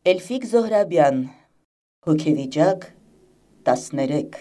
Էլֆիկ Զոհրաբյան, հոգեվիճակ 13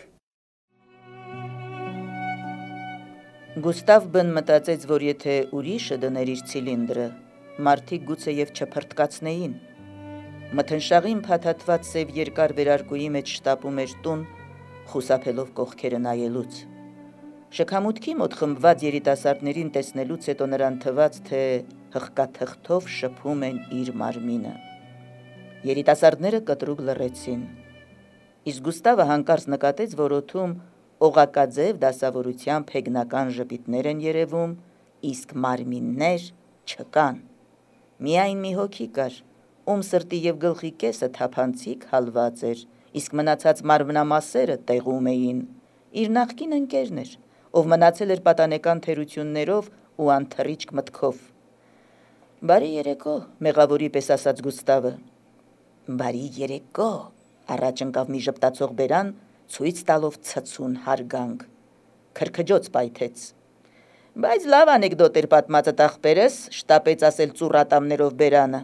Գուստավն մտածեց, որ եթե ուրիշը դներ իր ցիլինդրը, մարդիկ գուցեև չփրտկացնեին։ Մթնշաղին փաթաթված սև երկար վերարկուի մեջ շտապում էր տուն, խուսափելով կողքերը նայելուց։ Շքամուտքի մոտ խմբված երիտասարդներին տեսնելուց հետո նրան թվաց, թե հղկաթղթով շփում են իր մարմինը։ Երիտասարդները կտրուկ լռեցին, իսկ Գուստավը հանկարծ նկատեց, որ օդում օղակաձև դասավորությամբ հեգնական ժպիտներ են երևում, իսկ մարմիններ չկան։ Միայն մի հոգի կար, ում սրտի և գլխի կեսը թափանցիկ հալված էր, իսկ մնացած մարմնամասերը տեղում էին։ Իր նախկին ընկերն էր, ով մնացել էր պատանեկան թերություններով ու անթռիչք մտքով։ «Բարի երեկո», մեղավորի պես ասաց Գուստավը։ «Բարի երեկո», առաջ ընկավ մի ժպտացող բերան, ցույց տալով ցցուն հարգանք։ Քրքջոց պայթեց։ «Բայց լավ անեկդոտ էր պատմածդ ախպերս», շտապեց ասել ծուռատամներով բերանը։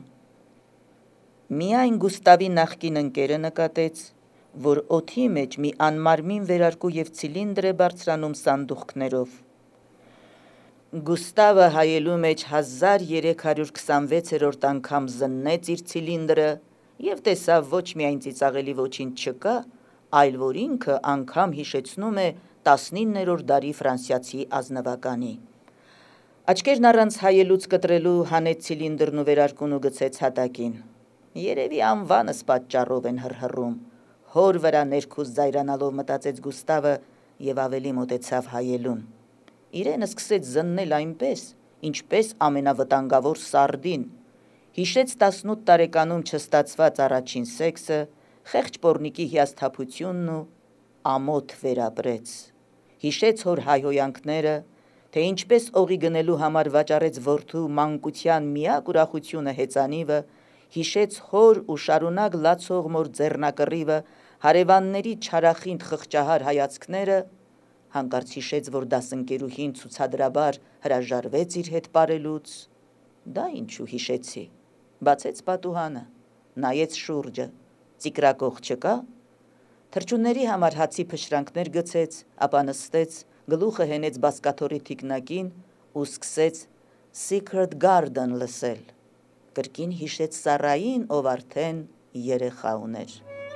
Միայն Գուստավի նախկին ընկերը նկատեց, որ օդի մեջ մի անմարմին վերարկու և ցիլինդր է բարձրանում սանդուղքներով։ Գուստավը հայելու մեջ 1326-րդ անգամ զննեց իր ցիլինդրը և տեսավ ոչ միայն ծիծաղելի ոչինչ չկա, այլ որ ինքը անգամ հիշեցնում է 19-րդ դարի ֆրանսիացի ազնվականի։ Աչքերն առանց հայելուց կտրելու հանեց ցիլինդրն ու վերարկուն ու գցեց հատակին։ Երևի անվանս պատճառով են հռհռում, հոր վրա ներքուս զայրանալով մտածեց Գուստավը և ավելի մոտեցավ հայելուն։ Իրեն սկսեց զննել այնպես, ինչպես ամենավտանգավոր սարդին։ Հիշեց 18 տարեկանում չստացված առաջին սեքսը, խեղճ պոռնիկի հիասթափությունն ու ամոթ վերապրեց։ Հիշեց հոր հայհոյանքները, թե ինչպես օղի գնելու համար վաճառեց որդու մանկության միակ ուրախությունը հեծանիվը, հիշեց հոր ու շարունակ լացող մոր ձեռնակռիվը, հարևանների չարախինդ խղճահար հայացքները, հանկարծ հիշեց, որ դասընկերուհին ցուցադրաբար հրաժարվեց իր հետ պարելուց։ Դա ինչու հիշեցի։ Բացեց պատուհանը, նայեց շուրջը, ծիկրակող չկա։ Թռչունների համար հացի փշրանքներ գցեց, ապա նստեց, գլուխը հենեց բազկաթոռի թիկնակին ու սկսեց Secret Garden լսել։ Կրկին հիշեց Սառային, ով արդեն երեխա ուներ։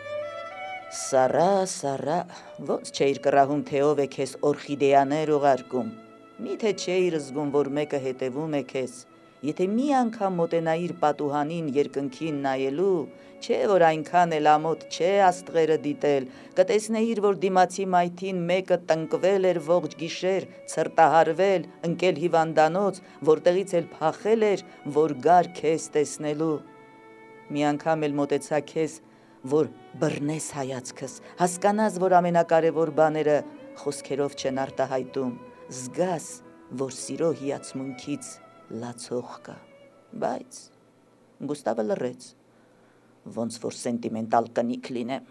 Սառա, Սառա, ոնց չէիր կռահում, թե ով է քեզ օրխիդեաներ ուղարկում։ Միթե չէիր զգում, որ մեկը հետևում է քեզ։ Եթե մի անգամ մոտենայիր պատուհանին երկնքին նայելու, չէ որ այնքան էլ ամոթ չէ աստղերը դիտել, կտեսնեիր, որ դիմացի մայթին մեկը տնկվել էր ողջ գիշեր, ցրտահարվել, ընկել հիվանդանոց, որտեղից էլ փախել էր, որ գար քեզ տեսնելու։ Մի անգամ էլ մոտեցա քեզ, որ բռնես հայացքս, հասկանաս, որ ամենակարևոր բաները խոսքերով չեն արտահայտում, զգաս, որ սիրո հիացմունքից լացող կա։ Բայց Գուստավը լռեց, ոնց որ սենտիմենտալ կնիկ լինեմ։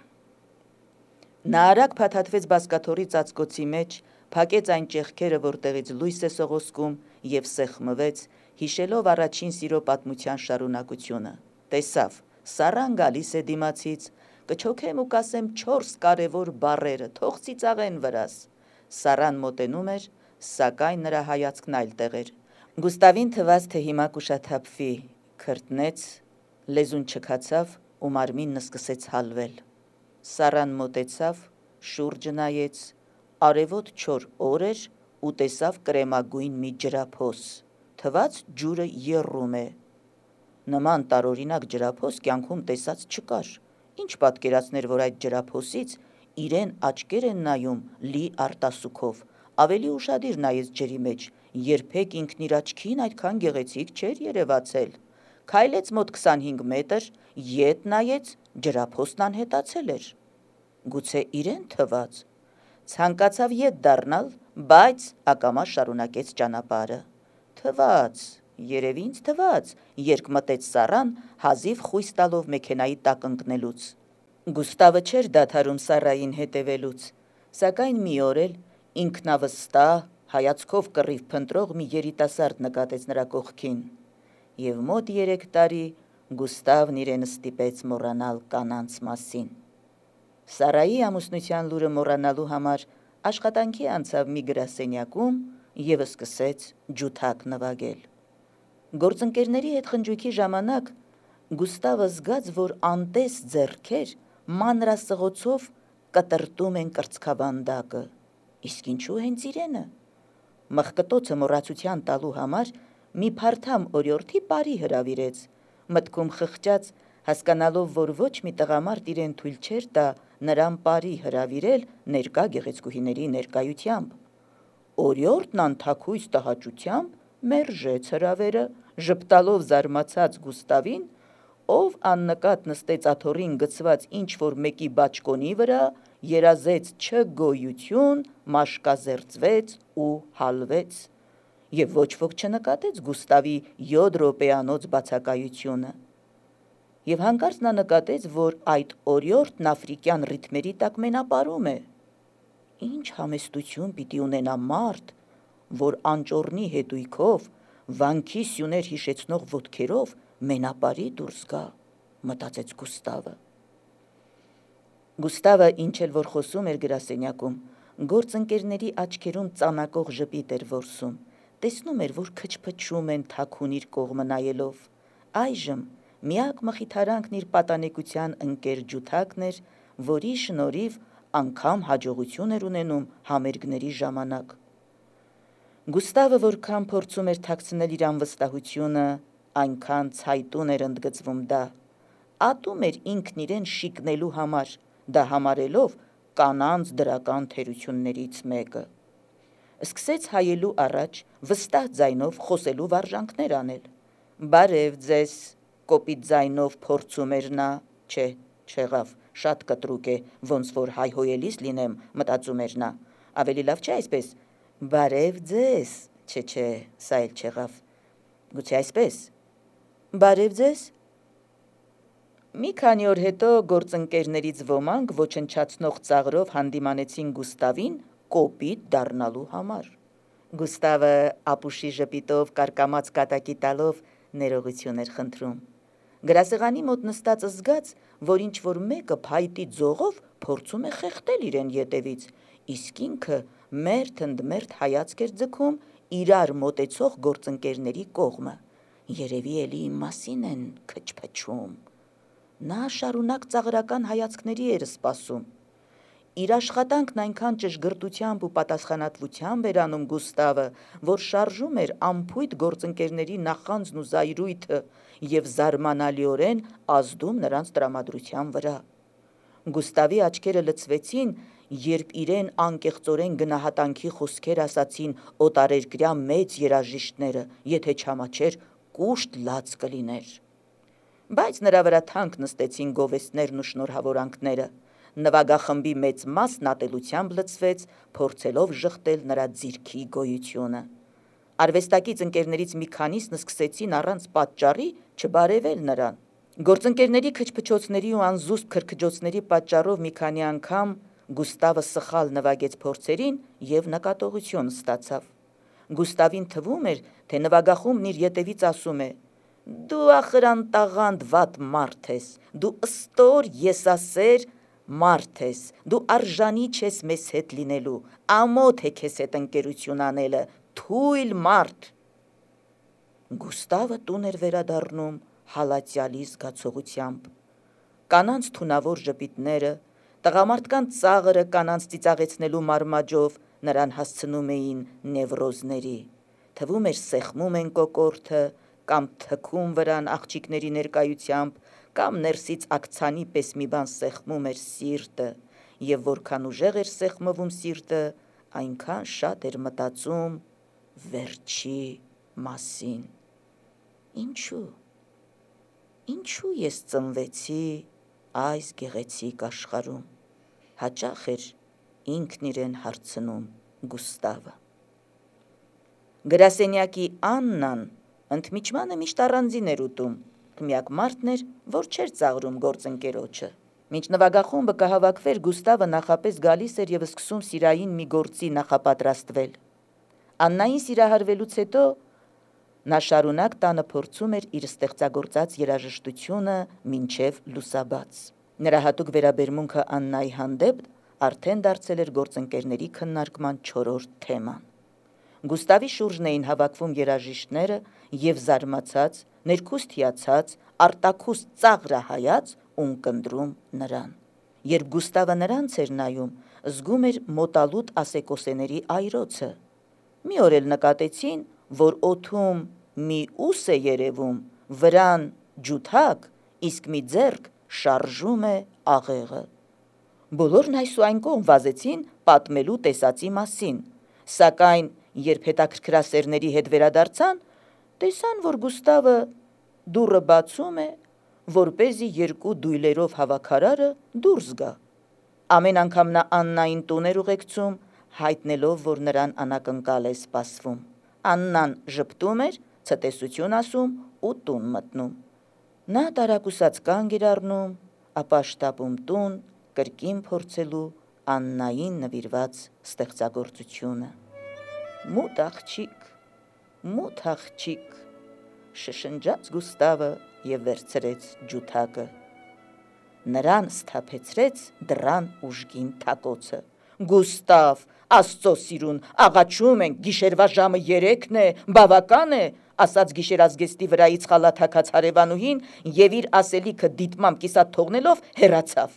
Նա արագ փաթաթվեց բազկաթոռի ծածկոցի մեջ, փակեց այն ճեղքերը, որտեղից լույս է սողոսկում, և սեղմվեց, հիշելով առաջին սիրո պատմության շարունակությունը։ Տեսավ, Սառան գալիս է դիմացից, կչոքեմ ու կասեմ 4 կարևոր բառերը, թող ծիծաղեն վրաս։ Սառան մոտենում էր, սակայն նրա հայացքն այլտեղ էր։ Գուստավին թվաց, թե հիմա կուշաթափվի, քրտնեց, լեզուն չքացավ ու մարմինն սկսեց հալվել։ Սառան մոտեցավ, շուրջը նայեց, արևոտ չոր օր էր ու տեսավ կրեմագույն մի ջրափոս, թվաց ջուրը եռում է։ Նման տարօրինակ ջրափոս կյանքում տեսած չկար։ Ինչ պատկերացներ, որ այդ ջրափոսից իրեն աչքեր են նայում լի արտասուքով, ավելի ուշադիր նայեց ջրի մեջ, երբեք ինքն իր աչքին այդքան գեղեցիկ չէր երևացել։ Քայլեց մոտ 25 մետր, ետ նայեց, ջրափոսն անհետացել էր։ Գուցե իրեն թվաց։ Ցանկացավ ետ դառնալ, բայց ակամա շարունակեց ճանապարհը։ Թվաց, երևի ինձ թվաց, երկմտեց Սառան, հազիվ խույս տալով մեքենայի տակ ընկնելուց։ Գուստավը չէր դադարում Սառային հետևելուց, սակայն մի օր էլ ինքնավստահ, հայացքով կռիվ փնտրող մի երիտասարդ նկատեց նրա կողքին, և մոտ 3 տարի Գուստավն իրեն ստիպեց մոռանալ կանանց մասին։ Սարայի ամուսնության լուրը մոռանալու համար աշխատանքի անցավ մի գրասենյակում և սկսեց ջութակ նվագել։ Գործընկերների հետ խնջույքի ժամանակ Գուստավը զգաց, որ անտես ձեռքեր մանրասղոցով կտրտում են կրծքավանդակը։ Իսկ ինչու հենց իրենը։ Մխկտոցը մոռացության տալու համար մի փարթամ օրիորդի բարի հրավիրեց, մտքում խղճած, հասկանալով, որ ոչ մի տղամարդ իրեն թույլ չէր տա նրան բարի հրավիրել ներկա գեղեցկուհիների ներկայությամբ։ Օրիորդն անթաքույց տհաճությամբ մերժեց հրավերը, ժպտալով զարմացած Գուստավին, ով աննկատ նստեց աթոռին գցված ինչ-որ մեկի բաճկոնի վրա, երազեց չգոյություն, մաշկազերծվեց ու հալվեց, և ոչ ոք չնկատեց Գուստավի 7 րոպեանոց բացակայությունը։ Եվ հանկարծ նա նկատեց, որ այդ օրիորդն աֆրիկյան ռիթմերի տակ մենապարում է։ Ինչ համեստություն պիտի ունենա մարդ, որ անճոռնի հետույքով, վանքի սյուներ հիշեցնող ոտքերով մենապարի դուրս գա, մտածեց Գուստավը։ Գուստավը, ինչ էլ որ խոսում էր գրասենյակում, գործընկերների աչքերում ծանակող ժպիտ էր որսում, տեսնում էր, որ քչփչում են թաքուն իր կողմը նայելով։ Այժմ միակ մխիթարանքն իր պատանեկության ընկեր ջութակն էր, որի շնորհիվ անգամ հաջողություն էր ունենում համերգների ժամանակ։ Գուստավը որքան փորձում էր թաքցնել իր անվստահությունը, այնքան ցայտուն էր ընդգծվում դա։ Ատում էր ինքն իրեն շիկնելու համար, դա համարելով կանանց դրական թերություններից մեկը։ Սկսեց հայելու առաջ վստահ ձայնով խոսելու վարժանքներ անել։ «Բարև ձեզ», կոպիտ ձայնով փորձում էր նա, չէ, չեղավ, շատ կտրուկ է, ոնց որ հայհոյելիս լինեմ, մտածում էր նա, ավելի լավ չէ այսպես, «Բարև ձեզ», չէ, սա էլ չեղավ, գուցե այսպես, «Բարև ձեզ»։ Մի քանի օր հետո գործընկերներից ոմանք ոչնչացնող ծաղրով հանդիմանեցին Գուստավին կոպիտ դառնալու համար։ Գուստավը ապուշի ժպիտով կարկամած կատակի տալով ներողություն էր խնդրում։ Գրասեղանի մոտ նստած զգաց, որ ինչ-որ մեկը փայտի ձողով փորձում է խեղդել իրեն ետևից, իսկ ինքը մերթ ընդ մերթ հայացք էր ձգում իրար մոտեցող գործընկերների կողմը։ Երևի էլի իմ մասին են քչփչում։ Նա շարունակ ծաղրական հայացքների էր սպասում։ Իր աշխատանքն այնքան ճշգրտությամբ ու պատասխանատվությամբ էր անում Գուստավը, որ շարժում էր անփույթ գործընկերների նախանձն ու զայրույթը և զարմանալիորեն ազդում նրանց տրամադրության վրա։ Գուստավի աչքերը լցվեցին, երբ իրեն անկեղծորեն գնահատանքի խոսքեր ասացին օտարերկրյա մեծ երաժիշտները, եթե չամաչեր կուշտ լաց կլիներ։ Բայց նրա վրա թանկ նստեցին գովեստներն ու շնորհավորանքները։ Նվագախմբի մեծ մասն ատելությամբ լցվեց, փորձելով ժխտել նրա ձիրքի գոյությունը։ Արվեստակից ընկերներից մի քանիսն սկսեցին առանց պատճառի չբարևել նրան։ Գործընկերների քչփչոցների ու անզուսպ քրքջոցների պատճառով մի քանի անգամ Գուստավը սխալ նվագեց փորձերին և նկատողություն ստացավ։ Գուստավին թվում էր, թե նվագախումբն իր ետևից ասում է. «Դու ախր տաղանդ վատ մարդ ես, դու ստոր եսասեր մարդ ես, դու արժանի չես մեզ հետ լինելու, ամոթ է քեզ հետ ընկերություն անելը, թույլ մարդ»։ Գուստավը տուն էր վերադառնում հալածյալի զգացողությամբ։ Կանանց թունավոր ժպիտները, տղամարդկանց ծաղրը կանանց ծիծաղեցնելու մարմաջով նրան հասցնում էին նևրոզների։ Թվում էր սեղմում են կոկորդը, կամ թքում վրան աղջիկների ներկայությամբ, կամ ներսից աքցանի պես մի բան սեղմում էր սիրտը, և որքան ուժեղ էր սեղմվում սիրտը, այնքան շատ էր մտածում վերջի մասին։ Ինչու ես ծնվեցի այս գեղեցիկ աշխարհում, հաճախ էր ինքն իրեն հարցնում Գուստավը։ Գրասենյակի Աննան ընդմիջմանը միշտ առանձին էր ուտում, միակ մարդն էր, որ չէր ծաղրում գործընկերոջը։ Մինչ նվագախումբը կհավաքվեր, Գուստավը նախապես գալիս էր և սկսում սիրային մի գործի նախապատրաստվել։ Աննային սիրահարվելուց հետո Նա շարունակ տանը փորձում էր իր ստեղծագործած երաժշտությունը մինչև լուսաբաց։ Նրա հատուկ վերաբերմունքը Աննայի հանդեպ արդեն դարձել էր գործընկերների քննարկման 4-րդ թեման։ Գուստավի շուրջն էին հավաքվում երաժիշտները և զարմացած, ներքուստ հիացած, արտաքուստ ծաղրը հայաց ու ընկնդրում նրան։ Երբ Գուստավը նրանց էր նայում, զգում էր մոտալուտ ասեկոսեների այրոցը։ Մի օր էլ նկատեցին, որ օդում մի ուս է երևում, վրան ջութակ, իսկ մի ձեռք շարժում է աղեղը։ Բոլորն այս ու այն կողմ վազեցին պատմելու տեսածի մասին, սակայն երբ հետաքրքրասերների հետ վերադարձան, տեսան, որ Գուստավը դուռը բացում է, որպեսզի երկու դույլերով հավաքարարը դուրս գա։ Ամեն անգամ նա Աննային տուն էր ուղեկցում, հայտնելով, որ նրան անակնկալ է սպասվում։ Աննան ժպտում էր, ցտեսություն ասում ու տուն մտնում։ Նա տարակուսած կանգ էր առնում, ապա շտապում տուն, կրկին փորձելու Աննային նվիրված ստեղծագործությունը։ Մութ աղջիկ, շշնջաց Գուստավը և վերցրեց ջութակը։ Նրան սթափեցրեց դռան ուժգին թակոցը։ Գուստավ, Աստծո սիրուն, աղաչում ենք, գիշերվա ժամը 3-ն է, բավական է, ասաց գիշերազգեստի վրայից խալաթաքած հարևանուհին և իր ասելիքը դիտմամբ կիսատ թողնելով հեռացավ։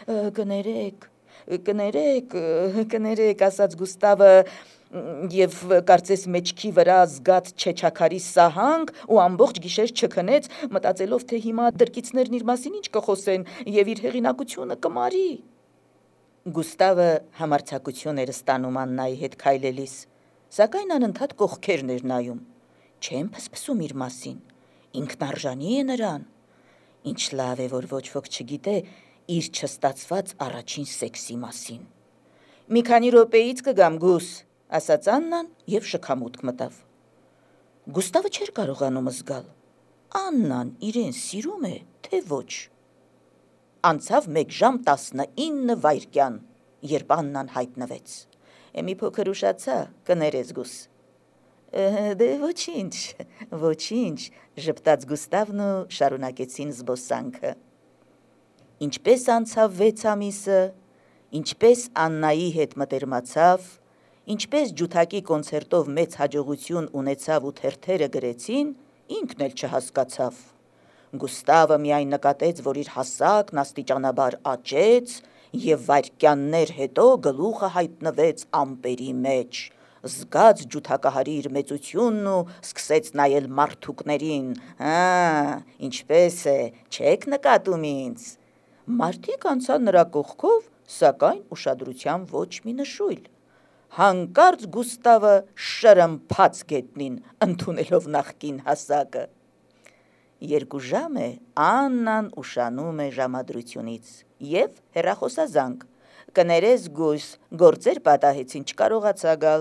Կներեք, ասաց Գուստավը և կարծես մեջքի վրա զգաց չեչաքարի սահանք ու ամբողջ գիշեր չքնեց, մտածելով, թե հիմա դրկիցներն իր մասին ինչ կխոսեն և իր հեղինակությունը կմարի։ Գուստավը համարձակություն էր ստանում Աննայի հետ քայլելիս, սակայն անընդհատ կողքերն էր նայում։ Չեմ փսփսում իր մասին, ինքնարժանի է նրան։ Ինչ լավ է, որ ոչ ոք չգիտե իր չստացված առաջին սեքսի մասին։ Մի քանի րոպեից կգամ, Գուս, ասաց Աննան և շքամուտք մտավ։ Գուստավը չէր կարողանում զգալ, Աննան իրեն սիրում է, թե ոչ։ Անցավ 1 ժամ 19 վայրկյան, երբ Աննան հայտնվեց։ Մի փոքր ուշացա, կներես, Գուս։ Դե ոչինչ, ժպտաց Գուստավն ու շարունակեցին զբոսանքը։ Ինչպես անցավ 6 ամիսը, ինչպես Աննայի հետ մտերմացավ, ինչպես ջութակի կոնցերտով մեծ հաջողություն ունեցավ ու թերթերը գրեցին, ինքն էլ չհասկացավ։ Գուստավը միայն նկատեց, որ իր հասակն աստիճանաբար աճեց և վայրկյաններ հետո գլուխը հայտնվեց ամպերի մեջ, զգաց ջութակահարի իր մեծությունն ու սկսեց նայել մարդուկներին. ինչպես է, չեք նկատում ինձ։ Մարդիկ անցան նրա կողքով, սակայն ուշադրության ոչ մի նշույլ։ Հանկարծ Գուստավը շրմփաց գետնին, ընդունելով նախկին հասակը։ 2 ժամ է Աննան ուշանում է ժամադրությունից և հեռախոսազանգ։ Կներես, Գույս, գործեր պատահեցին, չկարողացա գալ։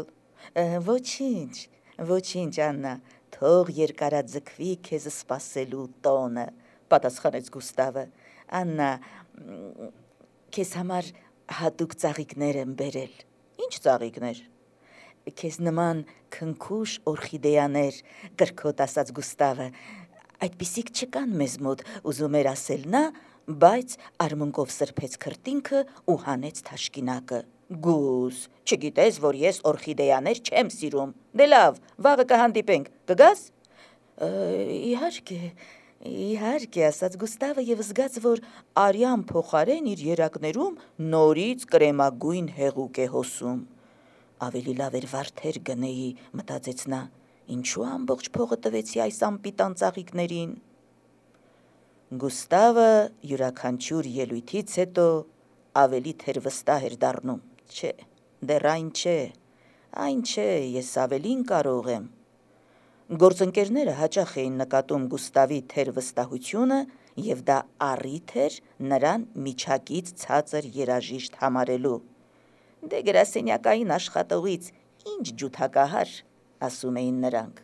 Ոչինչ, Աննա, թող երկարաձգվի քեզ սպասելու տոնը, պատասխանեց Գուստավը։ Աննա, քեզ համար հատուկ ծաղիկներ եմ բերել։ Ինչ ծաղիկներ։ Քեզ նման քնքուշ օրխիդեաներ, կրկոտ ասաց Գուստավը։ Այդպիսիք չկան մեզ մոտ, ուզում էր ասել նա, բայց արմունկով սրբեց քրտինքը ու հանեց թաշկինակը։ Գուս, չգիտես, որ ես օրխիդեաներ չեմ սիրում։ Դե լավ, վաղը կհանդիպենք, կգաս։ Իհարկե, ասաց Գուստավը և զգաց, որ արյան փոխարեն իր երակներում նորից կրեմագույն հեղուկ է հոսում։ Ավելի լավ էր վարդեր գնեի, մտածեց նա, ինչու ամբողջ փողը տվեցի այս անպիտան ծաղիկներին։ Գուստավը յուրաքանչյուր ելույթից հետո ավելի թերվստահ էր դառնում։ Չէ, դեռ այն չէ, ես ավելին կարող եմ։ Գործընկերները հաճախ էին նկատում Գուստավի թերվստահությունը և դա առիթ էր նրան միջակից ցածր երաժիշտ համարելու։ Դե գրասենյակային աշխատողից ինչ ջութակահար, ասում էին նրանք։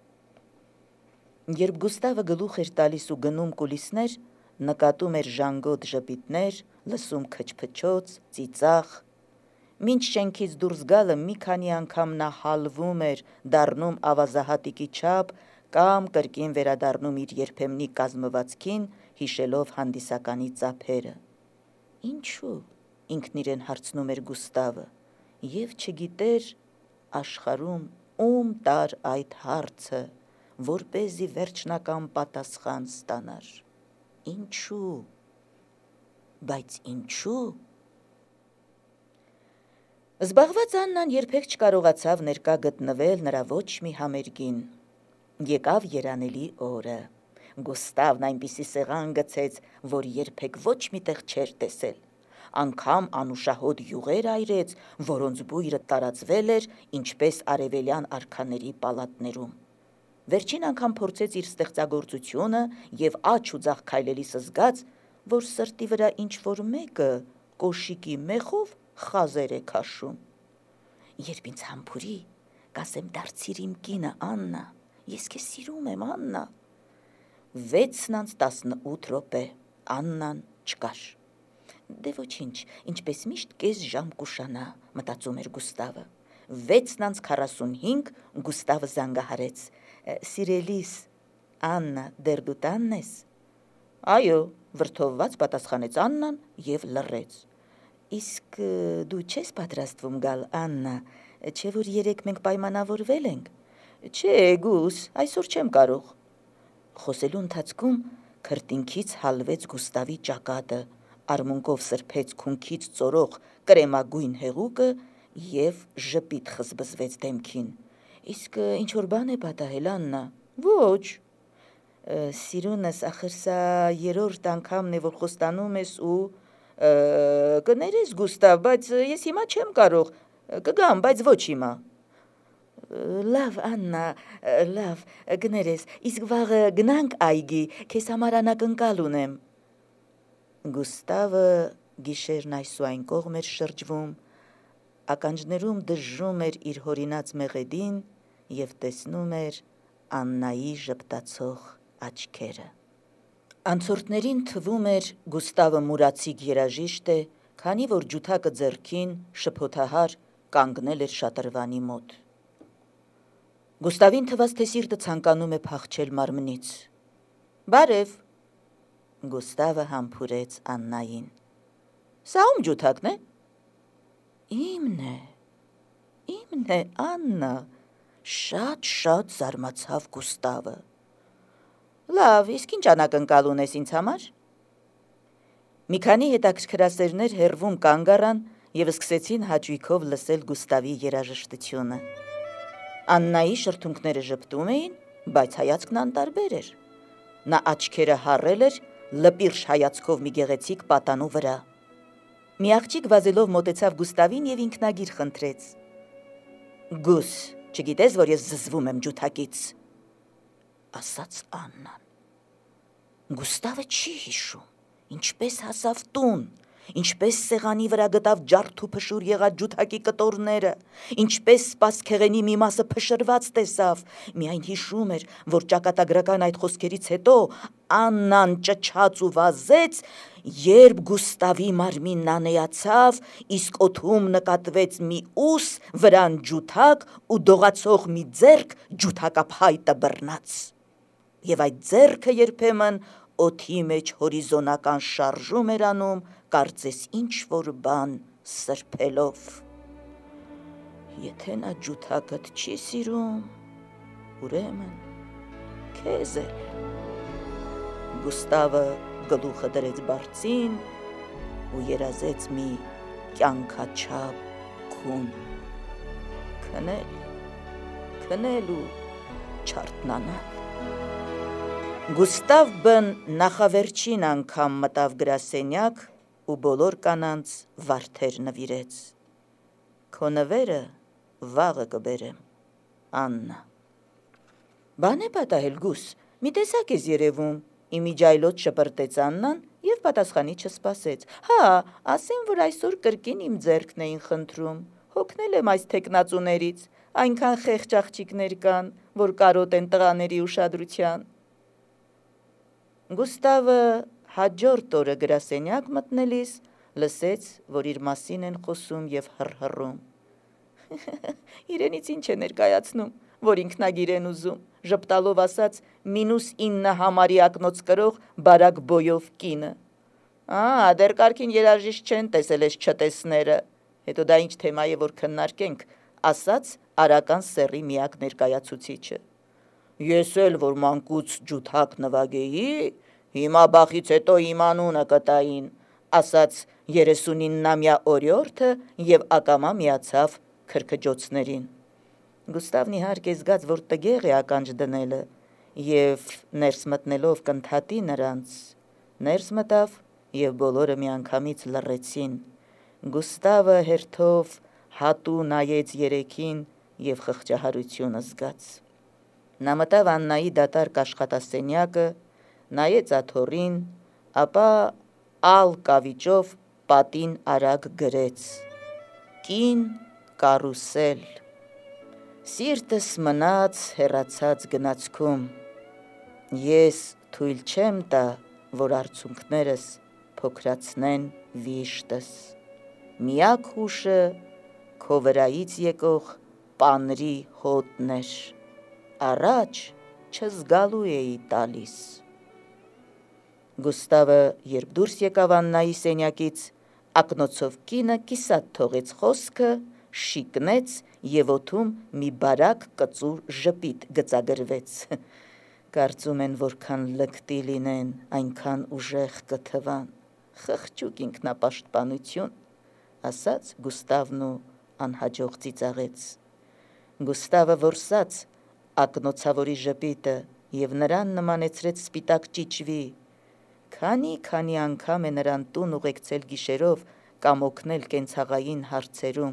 Երբ Գուստավը գլուխ էր տալիս ու գնում կուլիսներ, նկատում էր ժանգոտ ժպիտներ, լսում քչփչոց, ծիծաղ։ Մինչ շենքից դուրս գալը մի քանի անգամ նա հալվում էր, դառնում ավազահատիկի չափ, կամ կրկին վերադառնում իր երբեմնի կազմվածքին, հիշելով հանդիսականի ծափերը։ Ինչու՞, ինքն իրեն հարցնում էր Գուստավը, և չգիտեր աշխարհում ում տար այդ հարցը, որպեսզի վերջնական պատասխան ստանար։ Ինչու՞, բայց ինչու՞։ Զբաղված Աննան երբեք չկարողացավ ներկա գտնվել նրա ոչ մի համերգին։ Եկավ երանելի օրը։ Գուստավն այնպիսի սեղան գցեց, որ երբեք ոչ միտեղ չէր տեսել։ Անգամ անուշահոտ յուղեր այրեց, որոնց բույրը տարածվել էր ինչպես արևելյան արքաների պալատներում։ Վերջին անգամ փորձեց իր ստեղծագործությունը և աջ ու ձախ քայլելիս զգաց, որ սրտի վրա ինչ-որ մեկը կոշիկի մեխով խազեր է քաշում։ Երբ ինձ համբուրի, կասեմ դարձիր իմ կինը, Աննա, ես քեզ սիրում եմ, Աննա։ 6:18 րոպե, Աննան չկար։ Դե ոչինչ, ինչպես միշտ կես ժամ կուշանա, մտածում էր Գուստավը։ 6:45 Գուստավը զանգահարեց։ Սիրելիս, Աննա, դեռ դու տանն ես։ Այո, վրդովված պատասխանեց Աննան և լռեց։ Իսկ դու չես պատրաստվում գալ, Աննա, չէ՞ որ երեկ մենք պայմանավորվել ենք։ Չէ, Գուս, այսօր չեմ կարող։ Խոսելու ընթացքում քրտինքից հալվեց Գուստավի ճակատը, արմունկով սրբեց քունքից ծորող կրեմագույն հեղուկը և ժպիտ խզբզվեց դեմքին։ Իսկ ինչ-որ բան է պատահել, Աննա։ Ոչ։ Սիրունս, ախր սա երրորդ անգամն է, որ խոստանում ես ու… Կներես, Գուստավ, բայց ես հիմա չեմ կարող, կգամ, բայց ոչ հիմա։ Լավ, Աննա, լավ, կներես, իսկ վաղը գնանք այգի, քեզ համար անակնկալ ունեմ։ Գուստավը գիշերն այս ու այն կողմ էր շրջվում, ականջներում դժժում էր իր հորինած մեղեդին և տեսնում էր Աննայի ժպտացող աչքերը։ Անցորդներին թվում էր Գուստավը մուրացիկ երաժիշտ է, քանի որ ջութակը ձեռքին շփոթահար կանգնել էր շատրվանի մոտ։ Գուստավին թվաց, թե սիրտը ցանկանում է փախչել մարմնից։ Բարև։ Գուստավը համբուրեց Աննային։ Սա ում ջութակն է։ Իմն է, Աննա, շատ զարմացավ Գուստավը։ Լավ, իսկ ինչ անակնկալ ունես ինձ համար։ Մի քանի հետաքրքրասերներ հեռվում կանգ առան և սկսեցին հաճույքով լսել Գուստավի երաժշտությունը։ Աննայի շրթունքները ժպտում էին, բայց հայացքն անտարբեր էր։ Նա աչքերը հառել էր լպիրշ հայացքով մի գեղեցիկ պատանու վրա։ Մի աղջիկ վազելով մոտեցավ Գուստավին և ինքնագիր խնդրեց։ Գուս, չգիտես, որ ես զզվում եմ ջութակից, ասաց Աննան։ Գուստավը չի հիշում, ինչպես հասավ տուն, ինչպես սեղանի վրա գտավ ջարդուփշուր եղած ջութակի կտորները, ինչպես սպասքեղենի մի մասը փշրված տեսավ, միայն հիշում էր, որ ճակատագրական այդ խոսքերից հետո Աննան ճչաց ու վազեց, երբ Գուստավի մարմինն անեացավ, իսկ օդում նկատվեց մի ուս, վրան ջութակ ու դողացող մի ձեռք ջութակափայտը բռնած։ Եվ այդ ձեռքը երբեմն օդի մեջ հորիզոնական շարժում էր անում, կարծես ինչ-որ բան սրբելով։ Եթե նա ջութակդ չի սիրում, ուրեմն քեզ էլ։ Գուստավը գլուխը դրեց բարձին ու երազեց մի կյանքաչափ քուն։ Քնել ու չարթնանալ։ Գուստավն նախավերջին անգամ մտավ գրասենյակ ու բոլոր կանանց վարդեր նվիրեց։ Քո նվերը վաղը կբերեմ, Աննա։ Բան է պատահել, Գուս, մի տեսակ ես երևում, իմիջայլոց շպրտեց Աննան և պատասխանի չսպասեց։ Հա, ասեմ, որ այսօր կրկին իմ ձեռքն էին խնդրում, հոգնել եմ այս թեկնածուներից, այնքան խեղճ աղջիկներ կան, որ կարոտ են տղաների ուշադրության։ Գուստավը հաջորդ օրը գրասենյակ մտնելիս լսեց, որ իր մասին են խոսում և հռհռում։ Իրենից ինչ է ներկայացնում, որ ինքնագիր են ուզում, ժպտալով ասաց -9 համարի ակնոց կրող բարակ բոյով կինը։ Դեռ կարգին երաժիշտ չեն տեսել ես չտեսները, հետո դա ինչ թեմա է, որ քննարկենք, ասաց արական սեռի միակ ներկայացուցիչը։ Ես էլ որ մանկուց ջութակ նվագեի, հիմա բախից հետո իմ անունը կտային, ասաց 39-ամյա օրիորդը և ակամա միացավ քրքջոցներին։ Գուստավն իհարկե զգաց, որ տգեղ է ականջ դնելը, և ներս մտնելով կընդհատի նրանց, ներս մտավ և բոլորը միանգամից լռեցին։ Գուստավը հերթով հատու նայեց երեքին և խղճահարությունը զգաց։ Նա մտավ Աննայի դատարկ աշխատասենյակը, նայեց աթոռին, ապա ալ կավիճով պատին արագ գրեց. «Կին կարուսել»։ Սիրտս մնաց հեռացած գնացքում։ Ես թույլ չեմ տա, որ արցունքներս փոքրացնեն վիշտս։ Միակ հուշը քո վրայից եկող պանրի հոտն էր, առաջ չզգալու էի տալիս։ Գուստավը, երբ դուրս եկավ Աննայի սենյակից, ակնոցով կինը կիսատ թողեց խոսքը, շիկնեց և օդում մի բարակ կծուր ժպիտ գծագրվեց։ Կարծում են, որքան լկտի լինեն, այնքան ուժեղ կթվան, խղճուկ ինքնապաշտպանություն, ասաց Գուստավն ու անհաջող ծիծաղեց։ Գուստավը որսաց ակնոցավորի ժպիտը և նրան նմանեցրեց սպիտակ ճիճվի։ Քանի անգամ է նրան տուն ուղեկցել գիշերով կամ օգնել կենցաղային հարցերում։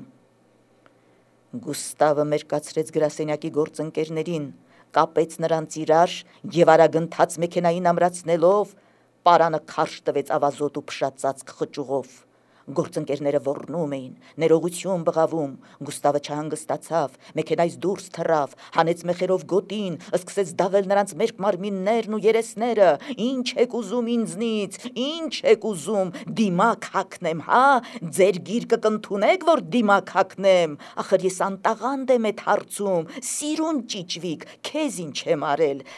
Գուստավը մերկացրեց գրասենյակի գործընկերներին, կապեց նրանց իրար և արագընթաց մեքենային ամրացնելով պարանը քարշ տվեց ավազոտ ու փշածածկ խճուղով։ Գործընկերները ոռնում էին, ներողություն բղավում։ Գուստավը չհանգստացավ, մեքենայից դուրս թռավ, հանեց մեխերով գոտին, սկսեց դավել նրանց մերկ մարմիններն ու երեսները։ Ինչ եք ուզում ինձնից, ինչ եք ուզում, դիմակ հագնեմ, հա, ձեր գիրկը կընդունեք, որ դիմակ հագնեմ, ախր ես անտաղանդ եմ էդ հարցում, սիրուն ճիճվիկ, քեզ ինչ եմ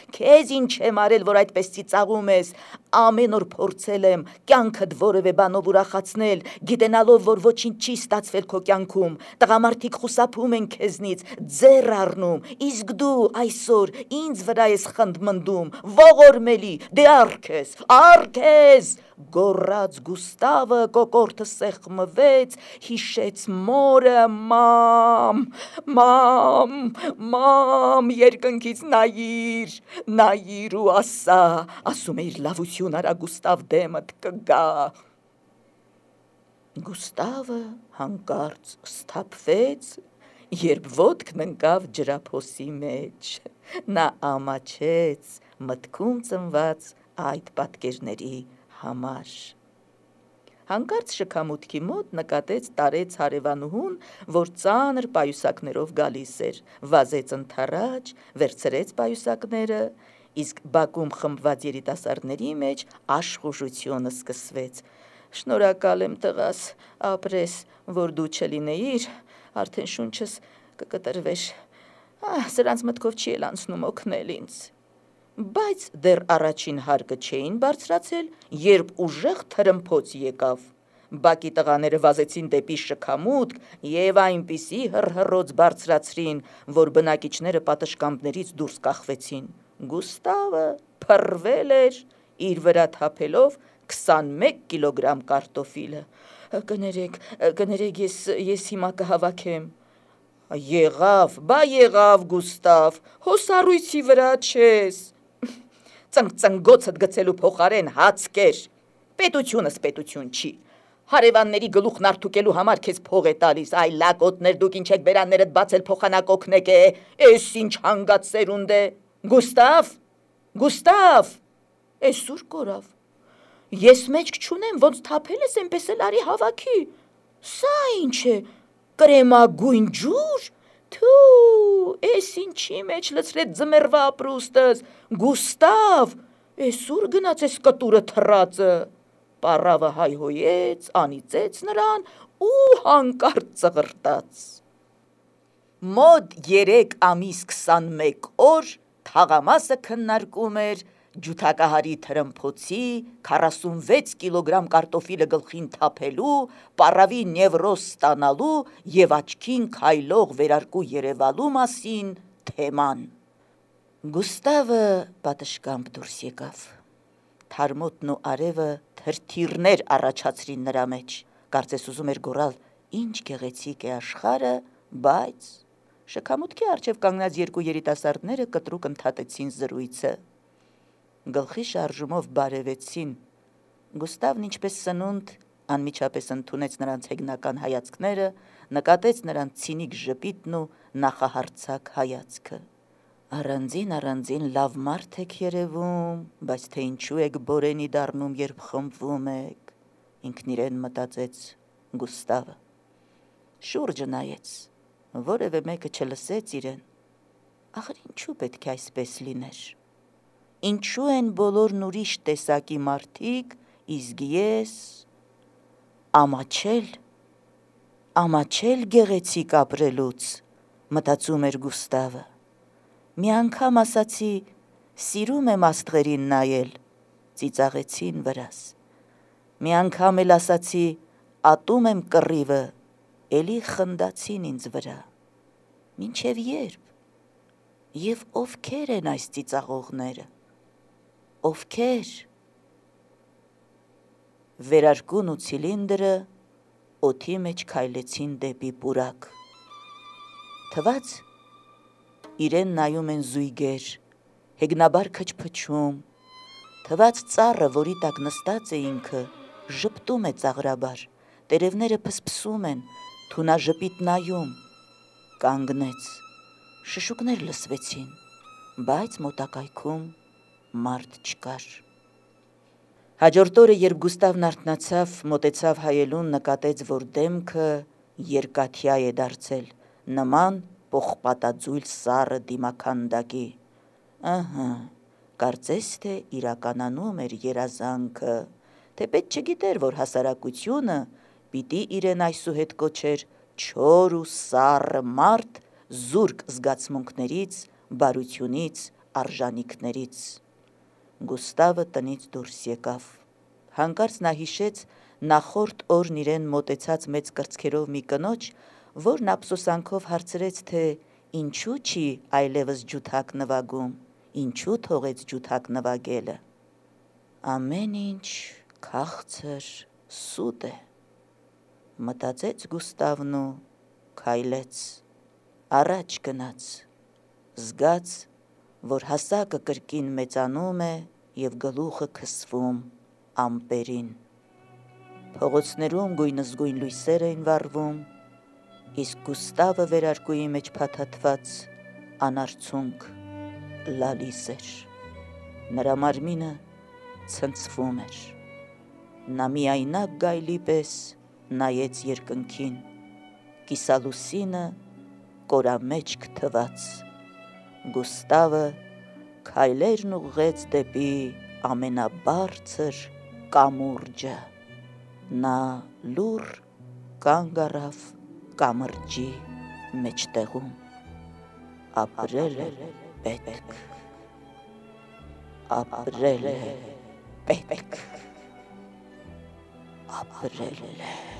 արել, որ այդպես ծիծաղում ես։ Ամեն օր փորձել եմ կյանքդ որևէ բանով ուրախացնել, գիտենալով, որ ոչինչ չի ստացվել քո կյանքում, տղամարդիկ խուսափում են քեզնից, ձեռ առնում, իսկ դու այսօր ինձ վրա ես խնդմնդում, ողորմելի, դե առ քեզ, գոռաց Գուստավը, կոկորդը սեղմվեց, հիշեց մորը, մամ, երկնքից նայիր ու ասա, ասում էիր լավություն արա Գուստավ, դեմդ կգա։ Գուստավը հանկարծ սթափվեց, երբ ոտքն ընկավ ջրափոսի մեջ։ Նա ամաչեց մտքում ծնված այդ պատկերների համար։ Հանկարծ շքամուտքի մոտ նկատեց տարեց հարևանուհուն, որ ծանր պայուսակներով գալիս էր, վազեց ընդառաջ, վերցրեց պայուսակները, իսկ բակում խմբված երիտասարդների մեջ աշխուժությունը սկսվեց։ Շնորհակալ եմ տղաս, ապրես, որ դու չլինեիր, արդեն շունչս կկտրվեր, սրանց մտքով չի էլ անցնում օգնել ինձ։ Բայց դեռ առաջին հարկը չէին բարձրացել, երբ ուժեղ թրմփոց եկավ։ Բակի տղաները վազեցին դեպի շքամուտք և այնպիսի հռհռոց բարձրացրին, որ բնակիչները պատշգամբներից դուրս կախվեցին։ Գուստավը փռվել էր, իր վրա թափելով 21 կիլոգրամ կարտոֆիլը։ Կներեք, ես հիմա կհավաքեմ։ Եղավ Գուստավ, հո սառույցի վրա չես։ Ծնգոցդ գցելու փոխարեն հաց կեր։ Պետությունս պետություն չի։ Հարևանների գլուխն արդուկելու համար քեզ փող է տալիս, այ լակոտներ, դուք ինչ եք բերաններդ բացել փոխանակ օգնեք է, էս ինչ հանգած սերունդ է։ Գուստավ, էս ուր կորավ։ Ես մեջք չունեմ, ոնց թափել ես, էնպես էլ արի հավաքի։ Սա ինչ է, կրեմագույն ջուր։ Թու, էս ինչի մեջ լցրեց ձմեռվա ապրուստս։ Գուստավ, էս ուր գնաց էս կտուրը թռածը։ Պառավը հայհոյեց, անիծեց նրան ու հանկարծ ծղրտաց։ Մոտ 3 ամիս 21 օր թաղամասը քննարկում էր ջութակահարի թրմփոցի, 46 կիլոգրամ կարտոֆիլը գլխին թափելու, պառավի նևրոզ ստանալու և աչքին քայլող վերարկու երևալու մասին թեման։ Գուստավը պատշգամբ դուրս եկավ։ Թարմոտն ու արևը թրթիռներ առաջացրին նրա մեջ, կարծես ուզում էր գոռալ. «Ինչ գեղեցիկ է աշխարհը», բայց շքամուտքի առջև կանգնած երկու երիտասարդները կտրուկ ընդհատեցին զրույցը։ Գլխի շարժումով բարևեցին։ Գուստավն ինչպես սնունդ անմիջապես ընդունեց նրանց հեգնական հայացքները, նկատեց նրանց ցինիկ ժպիտն ու նախահարձակ հայացքը։ Առանձին լավ մարդ եք երևում, բայց թե ինչու եք բորենի դառնում, երբ խմբվում եք, ինքն իրեն մտածեց Գուստավը։ Շուրջը նայեց, որևէ մեկը չլսեց իրեն։ Ախր ինչու պետք է այսպես լիներ։ Ինչու են բոլորն ուրիշ տեսակի մարդիկ, իսկ ես ամաչել գեղեցիկ ապրելուց, մտածում էր Գուստավը։ Մի անգամ ասացի, սիրում եմ աստղերին նայել, ծիծաղեցին վրաս։ Մի անգամ էլ ասացի, ատում եմ կռիվը, էլի խնդացին ինձ վրա։ Մինչև երբ։ Եվ ովքեր են այս ծիծաղողները։ Ովքեր։ Վերարկուն ու ցիլինդրը օդի մեջ քայլեցին դեպի պուրակ։ Թվաց իրեն նայում են զույգեր, հեգնաբար քչփչում, թվաց ծառը, որի տակ նստած է ինքը, ժպտում է ծաղրաբար, տերևները փսփսում են, թունաժպիտ նայում, կանգնեց, շշուկներ լսվեցին, բայց մոտակայքում մարդ չկար։ Հաջորդ օրը, երբ Գուստավն արթնացավ, մոտեցավ հայելուն, նկատեց, որ դեմքը երկաթյա է դարձել, նման պողպատաձույլ սառը դիմաքանդակի։ Ըհը, կարծես թե իրականանում էր երազանքը, թեպետ չգիտեր, որ հասարակությունը պիտի իրեն այսուհետ կոչեր չոր ու սառը մարդ զուրկ զգացմունքներից, բարությունից, արժանիքներից։ Գուստավը տնից դուրս եկավ։ Հանկարծ նա հիշեց նախորդ օրն իրեն մոտեցած մեծ կրծքերով մի կնոջ, որն ափսոսանքով հարցրեց, թե ինչու չի այլևս ջութակ նվագում, ինչու թողեց ջութակ նվագելը։ Ամեն ինչ քաղցր, սուտ է, մտածեց Գուստավն ու քայլեց, առաջ գնաց, զգաց, որ հասակը կրկին մեծանում է և գլուխը քսվում ամպերին։ Փողոցներում գույնզգույն լույսեր էին վառվում, իսկ Գուստավը վերարկուի մեջ փաթաթված անարցունք լալիս էր։ Նրա մարմինը ցնցվում էր։ Նա միայնակ գայլի պես նայեց երկնքին, կիսալուսինը կորամեջք թված։ Գուստավը քայլերն ուղղեց դեպի ամենաբարձր կամուրջը։ Նա լուռ կանգ առավ կամրջի մեջտեղում։ Ապրել է պետք։ Ապրել է պետք։ Ապրել է